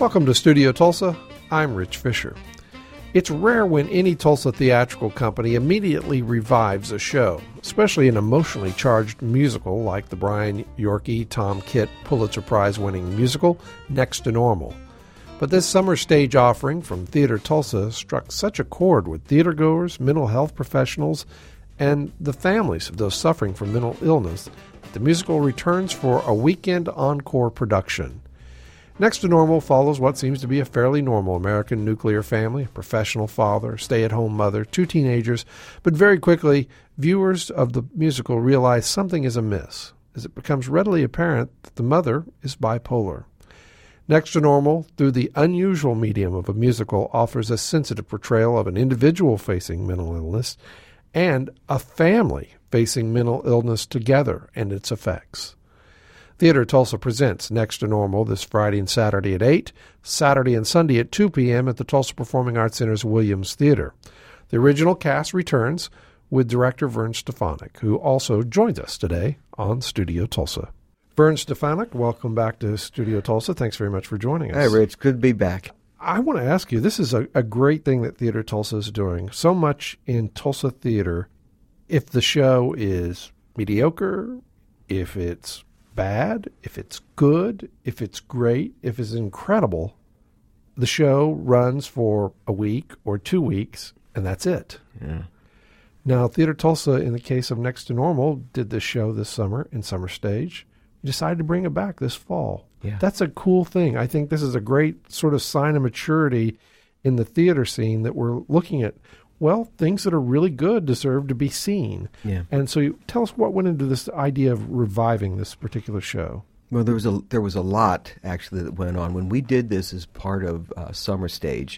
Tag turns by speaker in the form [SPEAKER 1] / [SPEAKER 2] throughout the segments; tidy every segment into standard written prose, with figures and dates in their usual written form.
[SPEAKER 1] Welcome to Studio Tulsa. I'm Rich Fisher. It's rare when any Tulsa theatrical company immediately revives a show, especially an emotionally charged musical like the Brian Yorkey, Tom Kitt Pulitzer Prize-winning musical Next to Normal. But this summer stage offering from Theater Tulsa struck such a chord with theatergoers, mental health professionals, and the families of those suffering from mental illness that the musical returns for a weekend encore production. Next to Normal follows what seems to be a fairly normal American nuclear family, a professional father, stay-at-home mother, two teenagers, but very quickly, viewers of the musical realize something is amiss, as it becomes readily apparent that the mother is bipolar. Next to Normal, through the unusual medium of a musical, offers a sensitive portrayal of an individual facing mental illness and a family facing mental illness together and its effects. Theater Tulsa presents Next to Normal this Friday and Saturday at 8, Saturday and Sunday at 2 p.m. at the Tulsa Performing Arts Center's Williams Theater. The original cast returns with director Vern Stefanik, who also joins us today on Studio Tulsa. Vern Stefanik, welcome back to Studio Tulsa. Thanks very much for joining us.
[SPEAKER 2] Hi, Rich. Good to be back.
[SPEAKER 1] I want to ask you, this is a great thing that Theater Tulsa is doing. So much in Tulsa theater, if the show is mediocre, if it's bad, if it's good, if it's great, if it's incredible, the show runs for a week or 2 weeks, and that's it.
[SPEAKER 2] Yeah.
[SPEAKER 1] Now, Theater Tulsa, in the case of Next to Normal, did this show this summer in Summer Stage. We decided to bring it back this fall.
[SPEAKER 2] Yeah.
[SPEAKER 1] That's a cool thing. I think this is a great sort of sign of maturity in the theater scene that we're looking at, well, things that are really good deserve to be seen.
[SPEAKER 2] Yeah.
[SPEAKER 1] And so tell us what went into this idea of reviving this particular show.
[SPEAKER 2] Well, there was a lot, actually, that went on. When we did this as part of Summer Stage,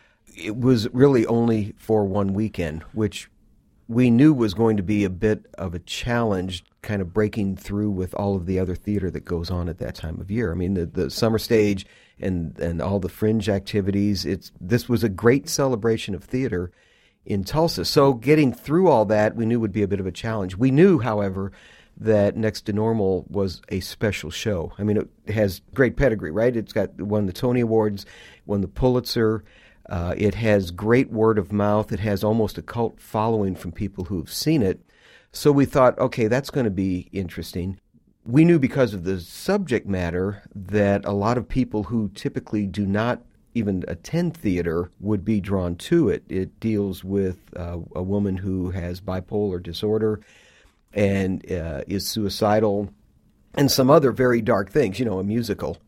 [SPEAKER 2] it was really only for one weekend, which we knew was going to be a bit of a challenge, kind of breaking through with all of the other theater that goes on at that time of year. I mean, the Summer Stage and all the fringe activities, this was a great celebration of theater in Tulsa. So getting through all that, we knew would be a bit of a challenge. We knew, however, that Next to Normal was a special show. I mean, it has great pedigree, right? It's won the Tony Awards, won the Pulitzer. It has great word of mouth. It has almost a cult following from people who've seen it. So we thought, okay, that's going to be interesting. We knew because of the subject matter that a lot of people who typically do not even attend theater would be drawn to it. It deals with a woman who has bipolar disorder and is suicidal and some other very dark things, a musical.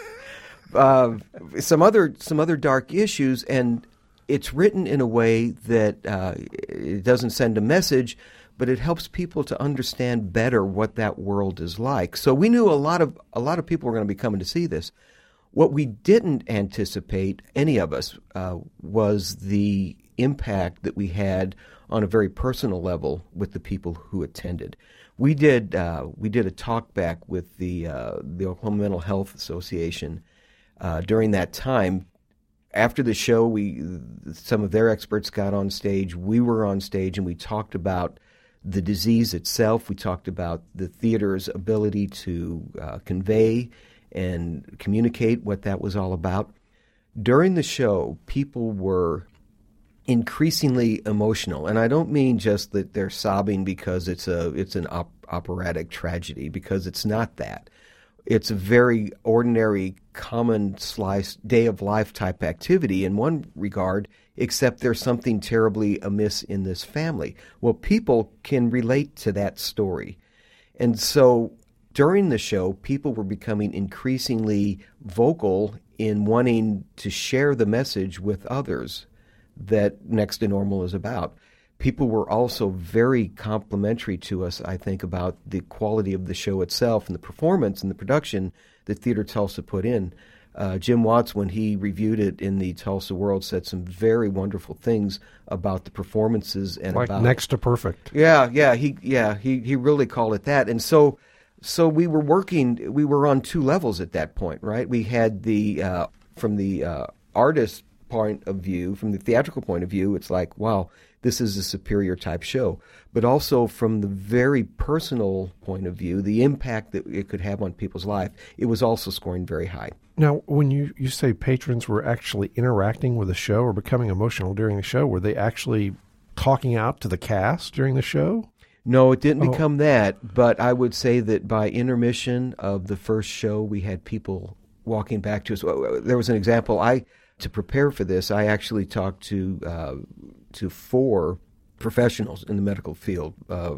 [SPEAKER 2] Some other dark issues, and it's written in a way that it doesn't send a message, but it helps people to understand better what that world is like. So we knew a lot of people were going to be coming to see this. What we didn't anticipate, any of us, was the impact that we had on a very personal level with the people who attended. We did a talk back with the Oklahoma Mental Health Association during that time. After the show, some of their experts got on stage. We were on stage, and we talked about the disease itself. We talked about the theater's ability to convey and communicate what that was all about. During the show, people were increasingly emotional, and I don't mean just that they're sobbing because it's an operatic tragedy, because it's not that. It's a very ordinary, common slice, day of life type activity in one regard, except there's something terribly amiss in this family. Well, people can relate to that story. And so during the show, people were becoming increasingly vocal in wanting to share the message with others that Next to Normal is about. People were also very complimentary to us, I think, about the quality of the show itself and the performance and the production that Theater Tulsa put in. Jim Watts, when he reviewed it in the Tulsa World, said some very wonderful things about the performances and
[SPEAKER 1] like
[SPEAKER 2] about
[SPEAKER 1] next to perfect.
[SPEAKER 2] He really called it that. And so we were on two levels at that point, right? We had from the artist point of view, from the theatrical point of view, it's like, wow, this is a superior type show. But also from the very personal point of view, the impact that it could have on people's life, it was also scoring very high.
[SPEAKER 1] Now, when you say patrons were actually interacting with the show or becoming emotional during the show, were they actually talking out to the cast during the show?
[SPEAKER 2] No, it didn't become that, but I would say that by intermission of the first show, we had people walking back to us. There was an example. To prepare for this, I actually talked to 4 professionals in the medical field,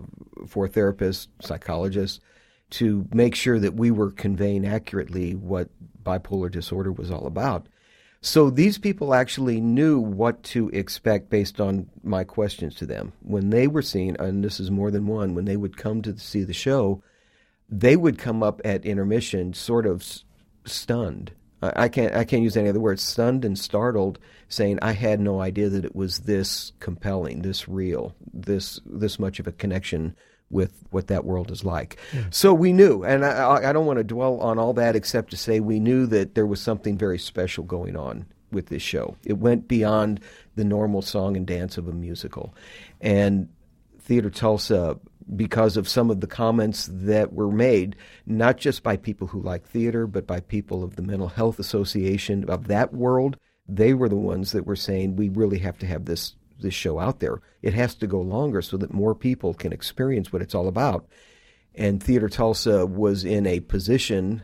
[SPEAKER 2] 4 therapists, psychologists, to make sure that we were conveying accurately what bipolar disorder was all about. So these people actually knew what to expect based on my questions to them. When they were seen, and this is more than one, when they would come to see the show, they would come up at intermission sort of stunned. I can't use any other words, stunned and startled, saying, I had no idea that it was this compelling, this real, this much of a connection with what that world is like. Yeah. So we knew, and I don't want to dwell on all that except to say we knew that there was something very special going on with this show. It went beyond the normal song and dance of a musical. And Theater Tulsa, because of some of the comments that were made, not just by people who like theater, but by people of the Mental Health Association of that world, they were the ones that were saying, we really have to have this show out there. It has to go longer so that more people can experience what it's all about. And Theater Tulsa was in a position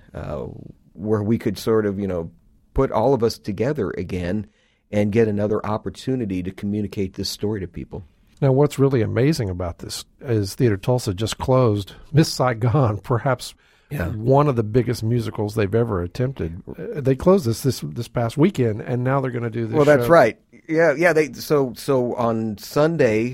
[SPEAKER 2] where we could sort of, put all of us together again and get another opportunity to communicate this story to people.
[SPEAKER 1] Now, what's really amazing about this is Theater Tulsa just closed Miss Saigon, perhaps one of the biggest musicals they've ever attempted. They closed this past weekend, and now they're going to do this.
[SPEAKER 2] Well, that's right. Yeah. So on Sunday,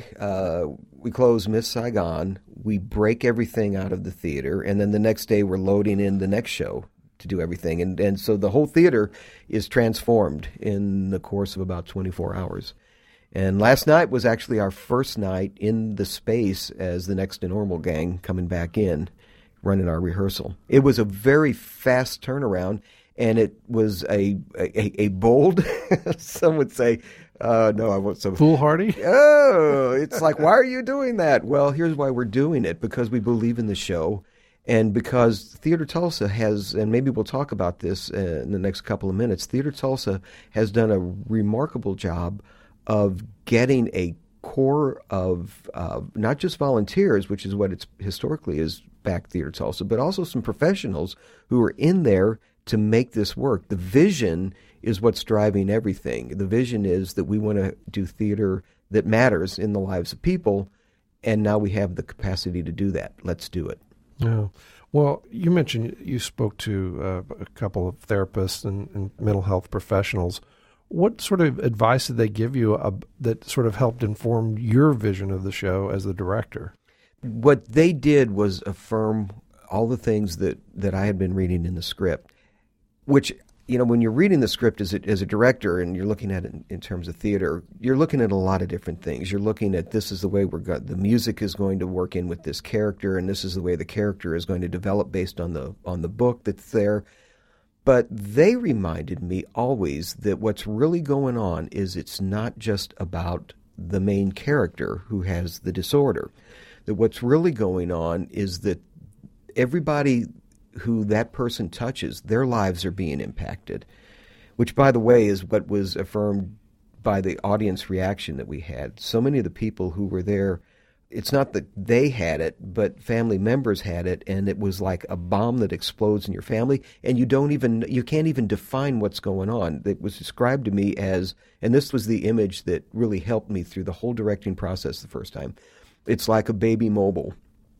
[SPEAKER 2] we close Miss Saigon. We break everything out of the theater, and then the next day we're loading in the next show to do everything. And so the whole theater is transformed in the course of about 24 hours. And last night was actually our first night in the space as the Next to Normal gang coming back in, running our rehearsal. It was a very fast turnaround, and it was a bold, some would say, no, I won't say.
[SPEAKER 1] Foolhardy?
[SPEAKER 2] Oh, it's like, why are you doing that? Well, here's why we're doing it, because we believe in the show, and because Theater Tulsa has, and maybe we'll talk about this in the next couple of minutes, Theater Tulsa has done a remarkable job of getting a core of not just volunteers, which is what it's historically is back Theater Tulsa, but also some professionals who are in there to make this work. The vision is what's driving everything. The vision is that we want to do theater that matters in the lives of people, and now we have the capacity to do that. Let's do it.
[SPEAKER 1] Yeah. Well, you mentioned you spoke to a couple of therapists and mental health professionals. What sort of advice did they give you that sort of helped inform your vision of the show as the director?
[SPEAKER 2] What they did was affirm all the things that I had been reading in the script, which, when you're reading the script as a director and you're looking at it in terms of theater, you're looking at a lot of different things. You're looking at this is the way the music is going to work in with this character, and this is the way the character is going to develop based on the book that's there. But they reminded me always that what's really going on is it's not just about the main character who has the disorder. That what's really going on is that everybody who that person touches, their lives are being impacted, which, by the way, is what was affirmed by the audience reaction that we had. So many of the people who were there, it's not that they had it, but family members had it, and it was like a bomb that explodes in your family, and you can't even define what's going on. It was described to me as, and this was the image that really helped me through the whole directing process the first time. It's like a mobile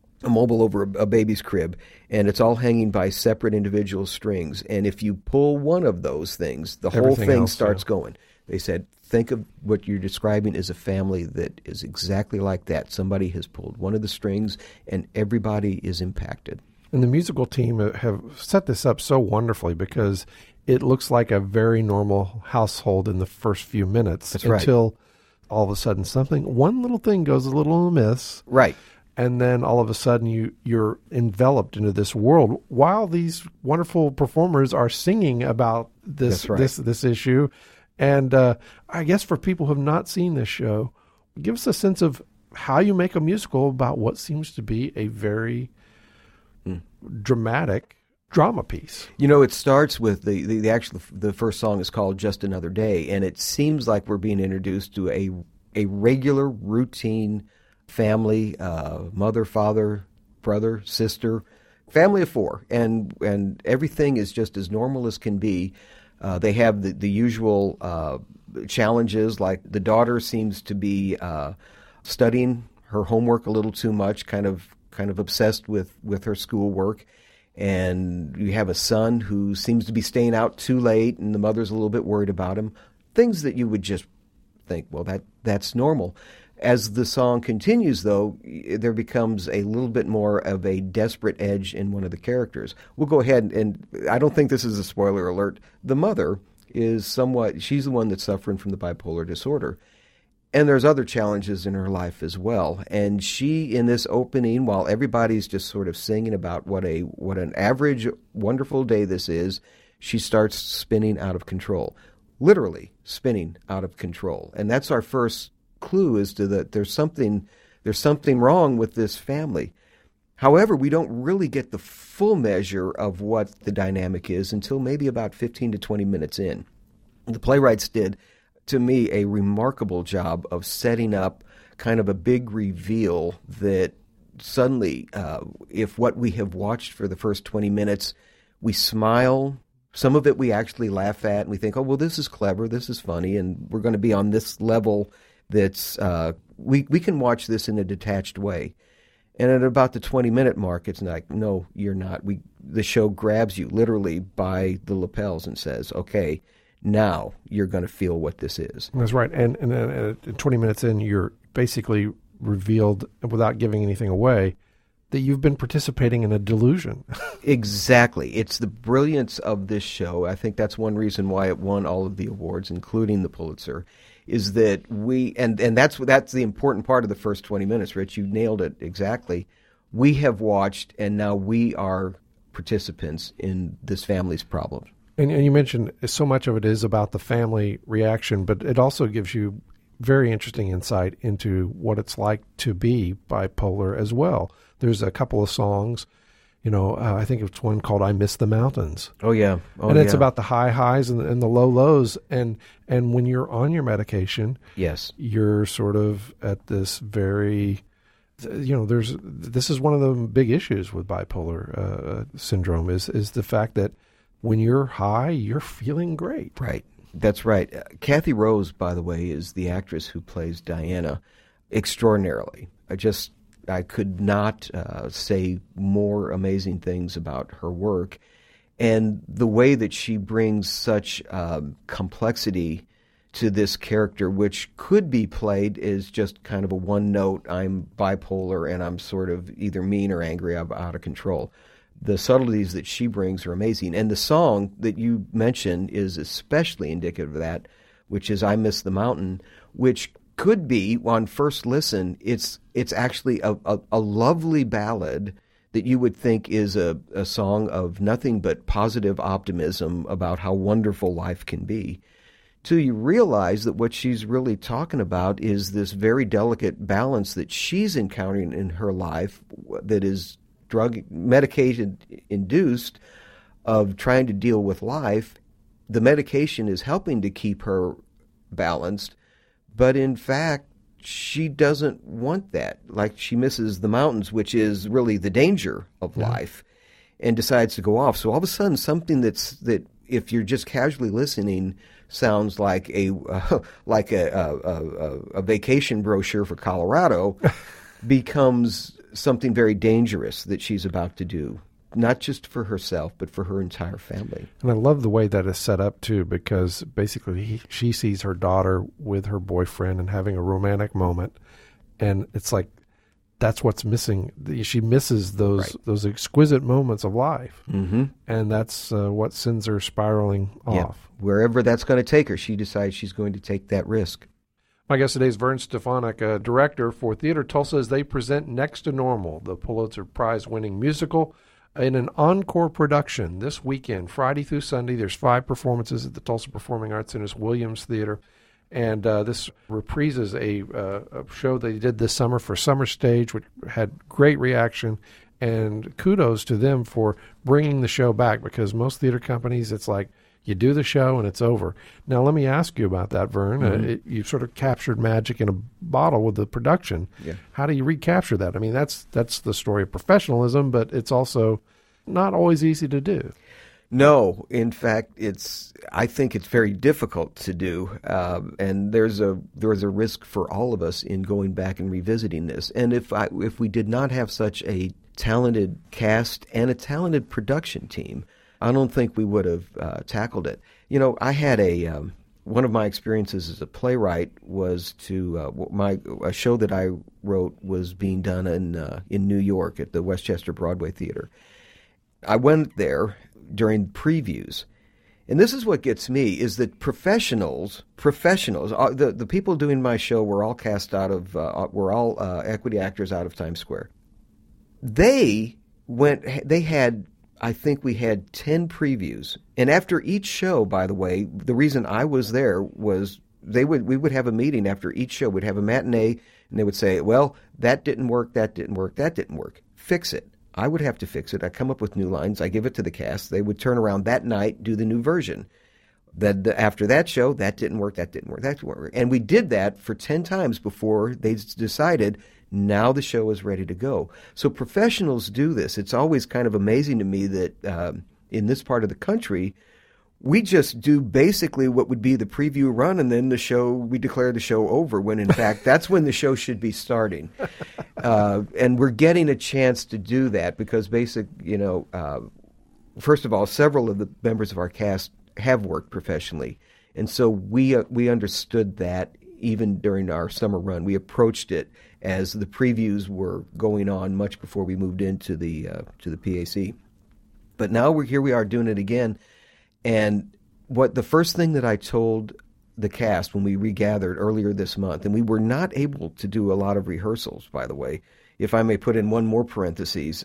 [SPEAKER 2] over a baby's crib, and it's all hanging by separate individual strings, and if you pull one of those things, the whole thing starts going. They said, think of what you're describing as a family that is exactly like that. Somebody has pulled one of the strings, and everybody is impacted.
[SPEAKER 1] And the musical team have set this up so wonderfully because it looks like a very normal household in the first few minutes.
[SPEAKER 2] That's
[SPEAKER 1] until
[SPEAKER 2] right.
[SPEAKER 1] All of a sudden one little thing goes a little amiss.
[SPEAKER 2] Right.
[SPEAKER 1] And then all of a sudden you're enveloped into this world while these wonderful performers are singing about this issue. And I guess for people who have not seen this show, give us a sense of how you make a musical about what seems to be a very dramatic drama piece.
[SPEAKER 2] You know, it starts with the first song is called Just Another Day, and it seems like we're being introduced to a regular, routine family, mother, father, brother, sister, family of four, and everything is just as normal as can be. They have the usual challenges, like the daughter seems to be studying her homework a little too much, kind of obsessed with her schoolwork. And you have a son who seems to be staying out too late, and the mother's a little bit worried about him. Things that you would just think, well, that's normal. As the song continues, though, there becomes a little bit more of a desperate edge in one of the characters. We'll go ahead, and I don't think this is a spoiler alert. The mother is she's the one that's suffering from the bipolar disorder. And there's other challenges in her life as well. And she, in this opening, while everybody's just sort of singing about what an average, wonderful day this is, she starts spinning out of control. Literally spinning out of control. And that's our first clue as to that there's something wrong with this family. However, we don't really get the full measure of what the dynamic is until maybe about 15 to 20 minutes in. The playwrights did, to me, a remarkable job of setting up kind of a big reveal that suddenly, if what we have watched for the first 20 minutes, we smile. Some of it we actually laugh at, and we think, oh, well, this is clever, this is funny, and we're going to be on this level that's, we can watch this in a detached way. And at about the 20-minute mark, it's like, no, you're not. The show grabs you literally by the lapels and says, okay, now you're going to feel what this is.
[SPEAKER 1] That's right. And then 20 minutes in, you're basically revealed, without giving anything away, that you've been participating in a delusion.
[SPEAKER 2] Exactly. It's the brilliance of this show. I think that's one reason why it won all of the awards, including the Pulitzer, is that and that's the important part of the first 20 minutes, Rich. You nailed it exactly. We have watched, and now we are participants in this family's problems.
[SPEAKER 1] And you mentioned so much of it is about the family reaction, but it also gives you very interesting insight into what it's like to be bipolar as well. There's a couple of songs, I think it's one called "I Miss the Mountains."
[SPEAKER 2] Oh yeah,
[SPEAKER 1] and it's about the high highs and the low lows. And when you're on your medication,
[SPEAKER 2] yes,
[SPEAKER 1] you're sort of at this very, this is one of the big issues with bipolar syndrome is the fact that when you're high, you're feeling great.
[SPEAKER 2] Right. That's right. Kathy Rose, by the way, is the actress who plays Diana extraordinarily. I could not say more amazing things about her work. And the way that she brings such complexity to this character, which could be played as just kind of a one note, I'm bipolar and I'm sort of either mean or angry, I'm out of control. The subtleties that she brings are amazing. And the song that you mentioned is especially indicative of that, which is I Miss the Mountain, which could be, on first listen, it's actually a lovely ballad that you would think is a song of nothing but positive optimism about how wonderful life can be. Till you realize that what she's really talking about is this very delicate balance that she's encountering in her life that is medication induced, of trying to deal with life. The medication is helping to keep her balanced, but in fact, she doesn't want that. Like, she misses the mountains, which is really the danger of life, and decides to go off. So all of a sudden, something that if you're just casually listening sounds like a vacation brochure for Colorado becomes something very dangerous that she's about to do, not just for herself, but for her entire family.
[SPEAKER 1] And I love the way that is set up, too, because basically she sees her daughter with her boyfriend and having a romantic moment, and it's like that's what's missing. She misses those exquisite moments of life, and that's what sends her spiraling off.
[SPEAKER 2] Wherever that's going to take her, she decides she's going to take that risk.
[SPEAKER 1] My guest today is Vern Stefanik, director for Theater Tulsa, as they present Next to Normal, the Pulitzer Prize-winning musical, in an encore production this weekend, Friday through Sunday. There's 5 performances at the Tulsa Performing Arts Center's Williams Theater. And this reprises a show they did this summer for Summer Stage, which had great reaction. And kudos to them for bringing the show back, because most theater companies, it's like you do the show and it's over. Now, let me ask you about that, Vern.
[SPEAKER 2] Mm-hmm.
[SPEAKER 1] You sort of captured magic in a bottle with the production.
[SPEAKER 2] Yeah.
[SPEAKER 1] How do you recapture that? I mean, that's the story of professionalism, but it's also not always easy to do.
[SPEAKER 2] No, in fact, I think it's very difficult to do, and there's a risk for all of us in going back and revisiting this. And if we did not have such a talented cast and a talented production team, I don't think we would have tackled it. You know, I had one of my experiences as a playwright was a show that I wrote was being done in New York at the Westchester Broadway Theater. I went there during previews. And this is what gets me, is that professionals, the people doing my show were all cast out of, were all equity actors out of Times Square. I think we had 10 previews. And after each show, by the way, the reason I was there was we would have a meeting after each show. We'd have a matinee, and they would say, well, that didn't work, that didn't work, that didn't work. Fix it. I would have to fix it. I come up with new lines. I give it to the cast. They would turn around that night, do the new version. After that show, that didn't work, that didn't work, that didn't work. And we did that for 10 times before they decided now the show is ready to go. So professionals do this. It's always kind of amazing to me that in this part of the country, we just do basically what would be the preview run, and then we declare the show over, when in fact that's when the show should be starting. And we're getting a chance to do that because first of all, several of the members of our cast have worked professionally. And so we understood that even during our summer run. We approached it as the previews were going on much before we moved into the PAC. But now we are doing it again. And the first thing that I told the cast when we regathered earlier this month, and we were not able to do a lot of rehearsals, by the way, if I may put in one more parenthesis,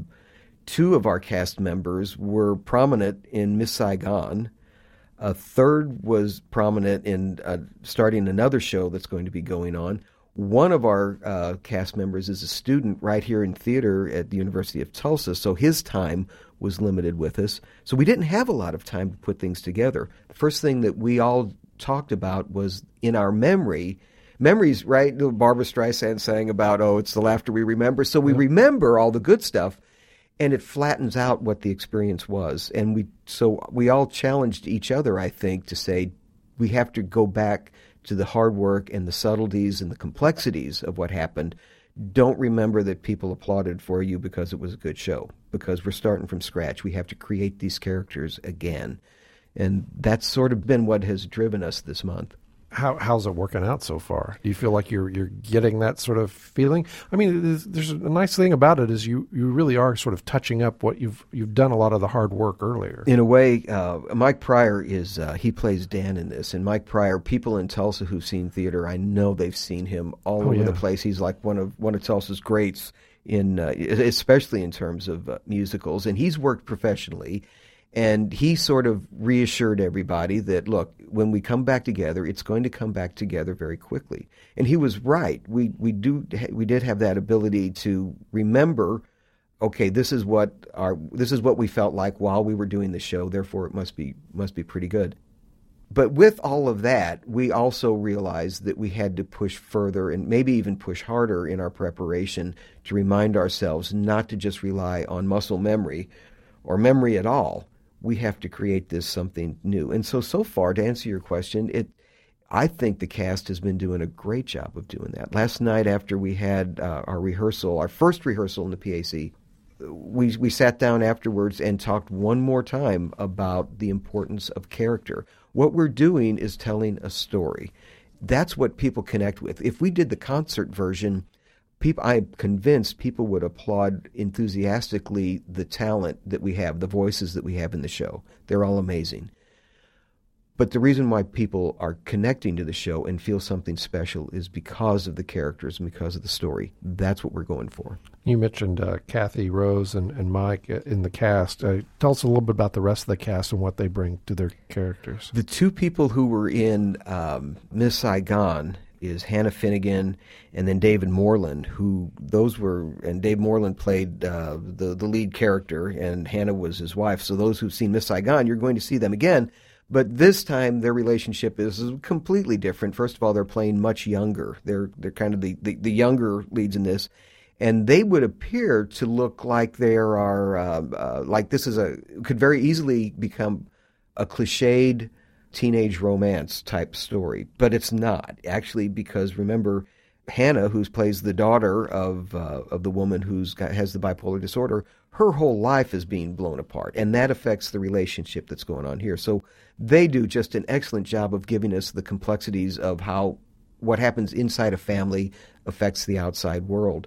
[SPEAKER 2] 2 of our cast members were prominent in Miss Saigon. A third was prominent in starting another show that's going to be going on. One of our cast members is a student right here in theater at the University of Tulsa, so his time was limited with us. So we didn't have a lot of time to put things together. The first thing that we all talked about was in our memories, right? Barbra Streisand sang about, it's the laughter we remember. So we remember all the good stuff, and it flattens out what the experience was. And we all challenged each other, I think, to say we have to go back to the hard work and the subtleties and the complexities of what happened. Don't remember that people applauded for you because it was a good show, because we're starting from scratch. We have to create these characters again. And that's sort of been what has driven us this month.
[SPEAKER 1] How's it working out so far? Do you feel like you're getting that sort of feeling? I mean, there's a nice thing about it is you really are sort of touching up what you've done a lot of the hard work earlier.
[SPEAKER 2] In a way, Mike Pryor he plays Dan in this, and Mike Pryor, people in Tulsa who've seen theater, I know they've seen him all over the place. He's like one of Tulsa's greats especially in terms of musicals, and he's worked professionally. And he sort of reassured everybody that, look, when we come back together, it's going to come back together very quickly. And he was right. We did have that ability to remember, okay, this is what we felt like while we were doing the show. Therefore, it must be pretty good. But with all of that, we also realized that we had to push further and maybe even push harder in our preparation to remind ourselves not to just rely on muscle memory or memory at all. We have to create this something new. And so far, to answer your question, I think the cast has been doing a great job of doing that. Last night after we had our first rehearsal in the PAC, we sat down afterwards and talked one more time about the importance of character. What we're doing is telling a story. That's what people connect with. If we did the concert version, I'm convinced people would applaud enthusiastically the talent that we have, the voices that we have in the show. They're all amazing. But the reason why people are connecting to the show and feel something special is because of the characters and because of the story. That's what we're going for.
[SPEAKER 1] You mentioned Kathy, Rose, and Mike in the cast. Tell us a little bit about the rest of the cast and what they bring to their characters.
[SPEAKER 2] The 2 people who were in Miss Saigon is Hannah Finnegan and then David Moreland, and Dave Moreland played the lead character, and Hannah was his wife. So those who've seen Miss Saigon, you're going to see them again. But this time, their relationship is completely different. First of all, they're playing much younger. They're kind of the younger leads in this. And they would appear to look like there are, like this could very easily become a cliched teenage romance type story. But it's not, actually, because remember, Hannah, who plays the daughter of the woman who has the bipolar disorder, her whole life is being blown apart, and that affects the relationship that's going on here. So they do just an excellent job of giving us the complexities of how what happens inside a family affects the outside world.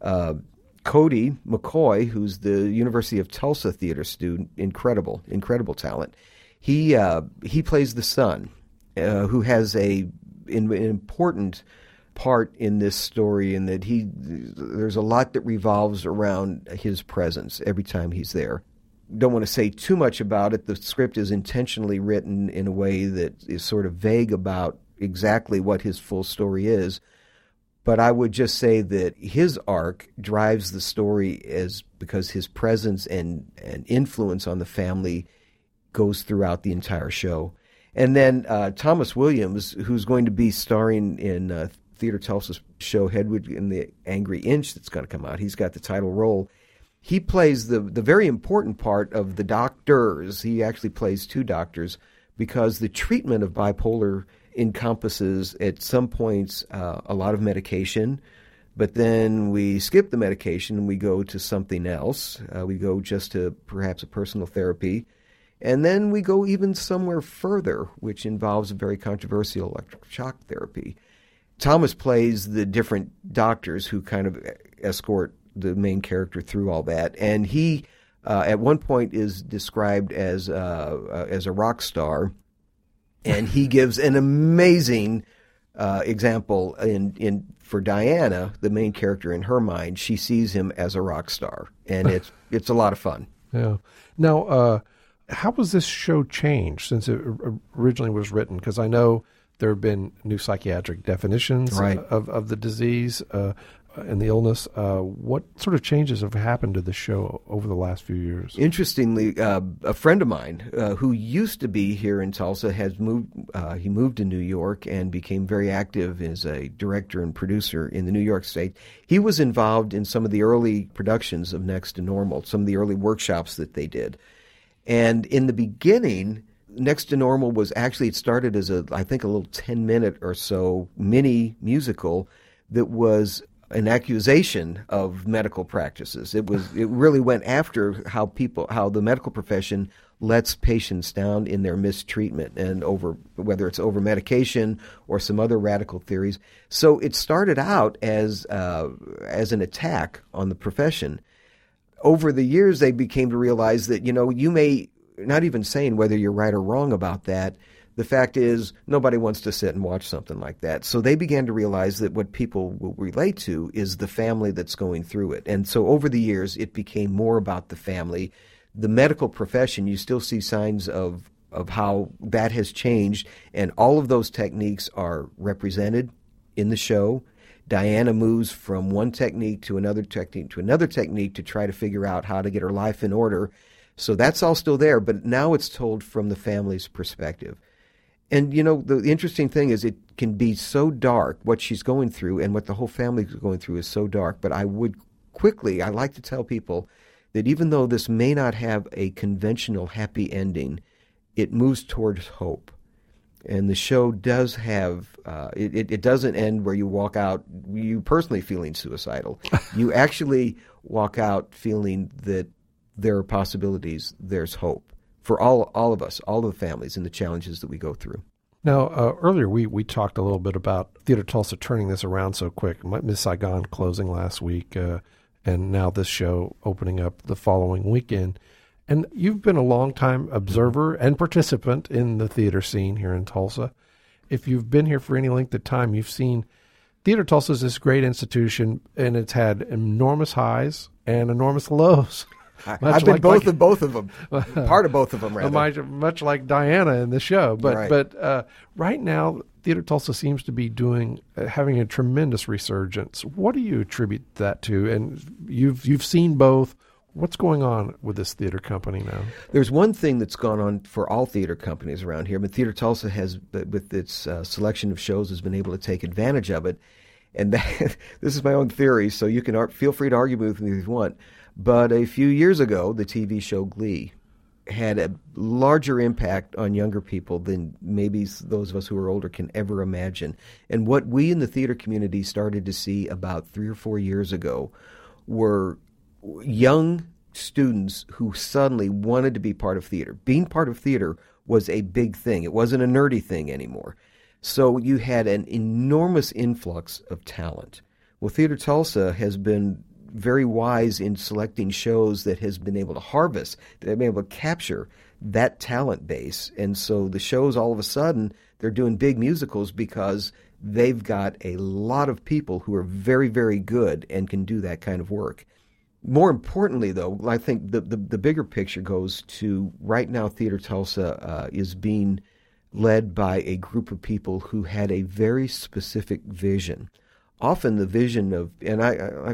[SPEAKER 2] Cody McCoy, who's the University of Tulsa theater student, incredible talent. He plays the son, who has an important part in this story, in that there's a lot that revolves around his presence every time he's there. Don't want to say too much about it. The script is intentionally written in a way that is sort of vague about exactly what his full story is. But I would just say that his arc drives the story because his presence and influence on the family goes throughout the entire show. And then Thomas Williams, who's going to be starring in Theater Tulsa's show Hedwig and the Angry Inch that's going to come out. He's got the title role. He plays the very important part of the doctors. He actually plays two doctors because the treatment of bipolar encompasses at some points a lot of medication, but then we skip the medication and we go to something else. We go just to perhaps a personal therapy, and then we go even somewhere further, which involves a very controversial electric shock therapy. Thomas plays the different doctors who kind of escort the main character through all that, and he at one point is described as a rock star. And he gives an amazing example for Diana, the main character. In her mind, she sees him as a rock star, and it's a lot of fun.
[SPEAKER 1] Yeah. Now, how has this show changed since it originally was written? Because I know there have been new psychiatric definitions of the disease and the illness. What sort of changes have happened to the show over the last few years?
[SPEAKER 2] Interestingly, a friend of mine who used to be here in Tulsa has moved. He moved to New York and became very active as a director and producer in the New York State. He was involved in some of the early productions of Next to Normal, some of the early workshops that they did. And in the beginning, Next to Normal was actually, it started as I think a little 10-minute or so mini musical that was an accusation of medical practices. It really went after how the medical profession lets patients down in their mistreatment and whether it's over medication or some other radical theories. So it started out as an attack on the profession. Over the years, they became to realize that, you may not even saying whether you're right or wrong about that. The fact is, nobody wants to sit and watch something like that. So they began to realize that what people will relate to is the family that's going through it. And so over the years, it became more about the family. The medical profession, you still see signs of how that has changed, and all of those techniques are represented in the show. Diana moves from one technique to another technique to try to figure out how to get her life in order. So that's all still there, but now it's told from the family's perspective. And, the interesting thing is it can be so dark, what she's going through and what the whole family is going through is so dark. But I like to tell people that even though this may not have a conventional happy ending, it moves towards hope. And the show does have, it doesn't end where you walk out, you personally feeling suicidal. You actually walk out feeling that there are possibilities, there's hope for all of us, all of the families and the challenges that we go through.
[SPEAKER 1] Now, earlier we talked a little bit about Theater Tulsa turning this around so quick. Miss Saigon closing last week, and now this show opening up the following weekend. And you've been a long-time observer and participant in the theater scene here in Tulsa. If you've been here for any length of time, you've seen Theater Tulsa is this great institution, and it's had enormous highs and enormous lows.
[SPEAKER 2] I've been both of them, part of both of them, rather.
[SPEAKER 1] Much like Diana in the show. But right now, Theater Tulsa seems to be having a tremendous resurgence. What do you attribute that to? And you've seen both. What's going on with this theater company now?
[SPEAKER 2] There's one thing that's gone on for all theater companies around here, but Theater Tulsa has, with its selection of shows, has been able to take advantage of it. And this is my own theory, so you can feel free to argue with me if you want. But a few years ago, the TV show Glee had a larger impact on younger people than maybe those of us who are older can ever imagine. And what we in the theater community started to see about 3 or 4 years ago were young students who suddenly wanted to be part of theater. Being part of theater was a big thing. It wasn't a nerdy thing anymore. So you had an enormous influx of talent. Well, Theater Tulsa has been very wise in selecting shows that has been able to harvest, that have been able to capture that talent base. And so the shows, all of a sudden, they're doing big musicals because they've got a lot of people who are very, very good and can do that kind of work. More importantly, though, I think the bigger picture goes to right now Theater Tulsa is being led by a group of people who had a very specific vision. Often the vision of, and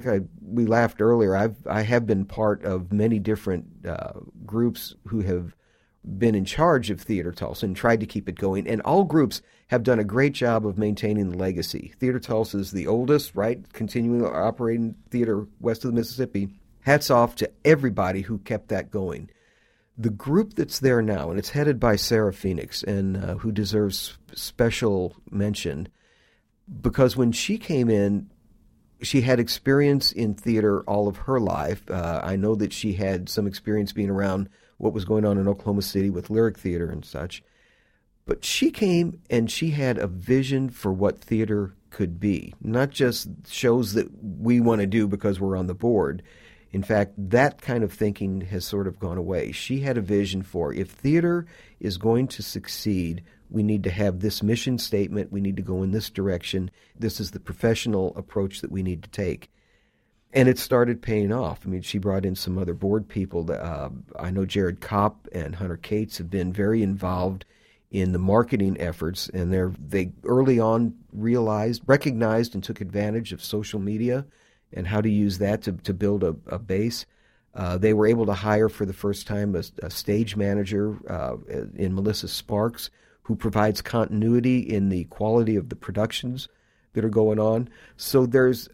[SPEAKER 2] we laughed earlier, I have been part of many different groups who have been in charge of Theater Tulsa and tried to keep it going, and all groups have done a great job of maintaining the legacy. Theater Tulsa is the oldest, right, continuing operating theater west of the Mississippi. Hats off to everybody who kept that going. The group that's there now, and it's headed by Sarah Phoenix, and who deserves special mention, because when she came in, she had experience in theater all of her life. I know that she had some experience being around what was going on in Oklahoma City with Lyric Theater and such. But she came and she had a vision for what theater could be, not just shows that we want to do because we're on the board. In fact, that kind of thinking has sort of gone away. She had a vision for, if theater is going to succeed, we need to have this mission statement, we need to go in this direction, this is the professional approach that we need to take. And it started paying off. I mean, she brought in some other board people. I know Jared Kopp and Hunter Cates have been very involved in the marketing efforts, and they early on recognized and took advantage of social media and how to use that to build a base. They were able to hire for the first time a stage manager in Melissa Sparks, who provides continuity in the quality of the productions that are going on. So there's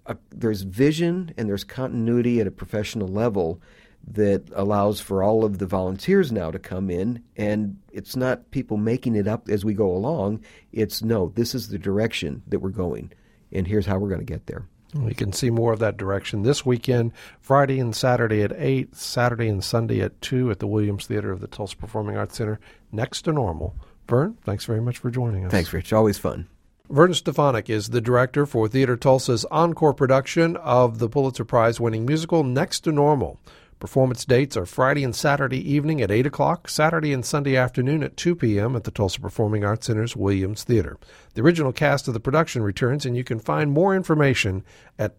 [SPEAKER 2] vision and there's continuity at a professional level that allows for all of the volunteers now to come in, and it's not people making it up as we go along. It's, no, this is the direction that we're going, and here's how we're going to get there.
[SPEAKER 1] We can see more of that direction this weekend, Friday and Saturday at 8, Saturday and Sunday at 2 at the Williams Theater of the Tulsa Performing Arts Center, next to normal. Vern, thanks very much for joining us.
[SPEAKER 2] Thanks, Rich. Always fun.
[SPEAKER 1] Vernon Stefanik is the director for Theater Tulsa's encore production of the Pulitzer Prize-winning musical Next to Normal. Performance dates are Friday and Saturday evening at 8 o'clock, Saturday and Sunday afternoon at 2 p.m. at the Tulsa Performing Arts Center's Williams Theater. The original cast of the production returns, and you can find more information at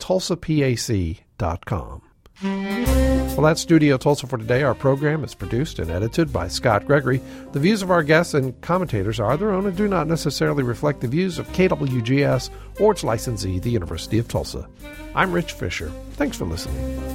[SPEAKER 1] tulsapac.com. Well, that's Studio Tulsa for today. Our program is produced and edited by Scott Gregory. The views of our guests and commentators are their own and do not necessarily reflect the views of KWGS or its licensee, the University of Tulsa. I'm Rich Fisher. Thanks for listening.